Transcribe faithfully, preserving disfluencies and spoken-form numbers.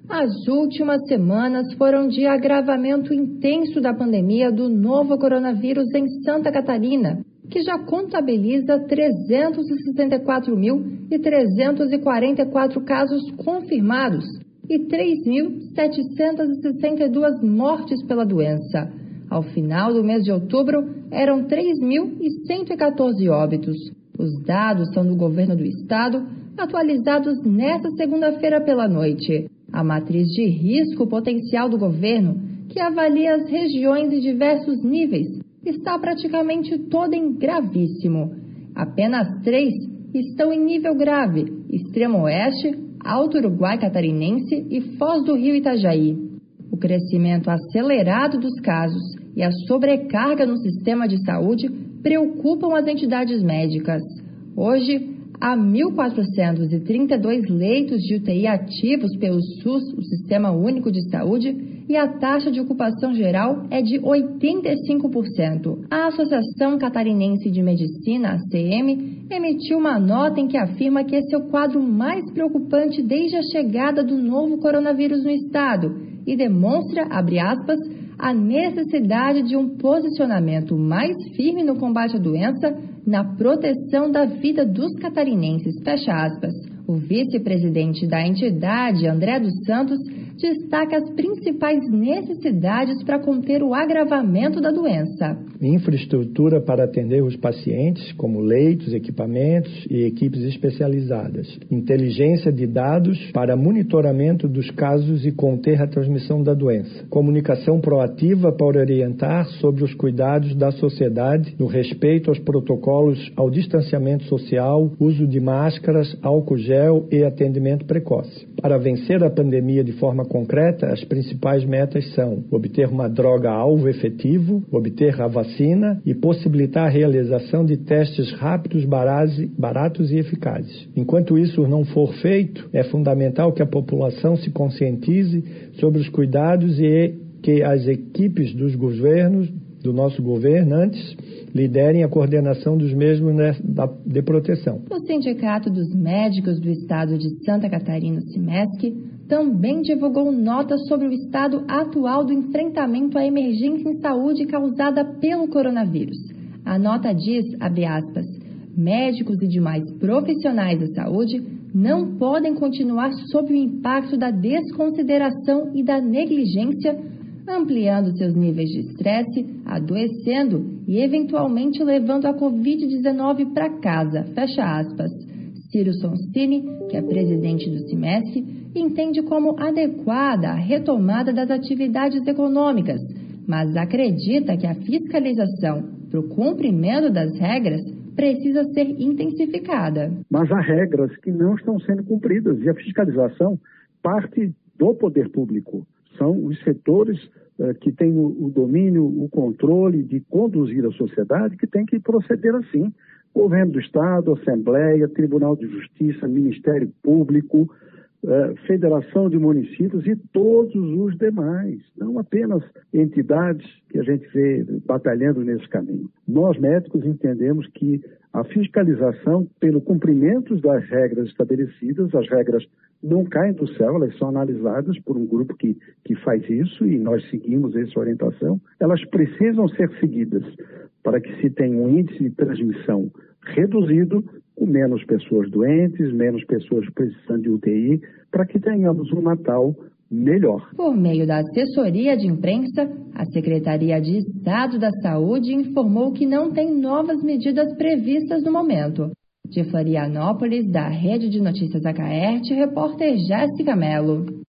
As últimas semanas foram de agravamento intenso da pandemia do novo coronavírus em Santa Catarina, que já contabiliza trezentos e sessenta e quatro mil trezentos e quarenta e quatro casos confirmados e três mil setecentos e sessenta e dois mortes pela doença. Ao final do mês de outubro, eram três mil cento e quatorze óbitos. Os dados são do governo do estado, atualizados nesta segunda-feira pela noite. A matriz de risco potencial do governo, que avalia as regiões em diversos níveis, está praticamente toda em gravíssimo. Apenas três estão em nível grave: Extremo Oeste, Alto Uruguai Catarinense e Foz do Rio Itajaí. O crescimento acelerado dos casos e a sobrecarga no sistema de saúde preocupam as entidades médicas. Hoje, há mil quatrocentos e trinta e dois leitos de U T I ativos pelo SUS, o Sistema Único de Saúde, e a taxa de ocupação geral é de oitenta e cinco por cento. A Associação Catarinense de Medicina, A C M, emitiu uma nota em que afirma que esse é o quadro mais preocupante desde a chegada do novo coronavírus no estado e demonstra, abre aspas, a necessidade de um posicionamento mais firme no combate à doença, na proteção da vida dos catarinenses, fecha aspas. O vice-presidente da entidade, André dos Santos, destaca as principais necessidades para conter o agravamento da doença. Infraestrutura para atender os pacientes, como leitos, equipamentos e equipes especializadas. Inteligência de dados para monitoramento dos casos e conter a transmissão da doença. Comunicação proativa para orientar sobre os cuidados da sociedade no respeito aos protocolos ao distanciamento social, uso de máscaras, álcool gel e atendimento precoce. Para vencer a pandemia de forma concreta, as principais metas são obter uma droga-alvo efetivo, obter a vacina e possibilitar a realização de testes rápidos, baratos e eficazes. Enquanto isso não for feito, é fundamental que a população se conscientize sobre os cuidados e que as equipes dos governos, do nosso governantes, liderem a coordenação dos mesmos de proteção. O Sindicato dos Médicos do Estado de Santa Catarina, SIMESC, também divulgou nota sobre o estado atual do enfrentamento à emergência em saúde causada pelo coronavírus. A nota diz, abre aspas, médicos e demais profissionais da saúde não podem continuar sob o impacto da desconsideração e da negligência, ampliando seus níveis de estresse, adoecendo e eventualmente levando a covid dezenove para casa, fecha aspas. Ciro Sonsini, que é presidente do SIMESC, entende como adequada a retomada das atividades econômicas, mas acredita que a fiscalização para o cumprimento das regras precisa ser intensificada. Mas há regras que não estão sendo cumpridas e a fiscalização parte do poder público. São os setores eh, que têm o, o domínio, o controle de conduzir a sociedade que tem que proceder assim. Governo do Estado, Assembleia, Tribunal de Justiça, Ministério Público, eh, Federação de Municípios e todos os demais. Não apenas entidades que a gente vê batalhando nesse caminho. Nós, médicos, entendemos que a fiscalização pelo cumprimento das regras estabelecidas, as regras não caem do céu, elas são analisadas por um grupo que, que faz isso e nós seguimos essa orientação. Elas precisam ser seguidas para que se tenha um índice de transmissão reduzido, com menos pessoas doentes, menos pessoas precisando de U T I, para que tenhamos um Natal melhor. Por meio da assessoria de imprensa, a Secretaria de Estado da Saúde informou que não tem novas medidas previstas no momento. De Florianópolis, da Rede de Notícias Acaerte, repórter Jéssica Mello.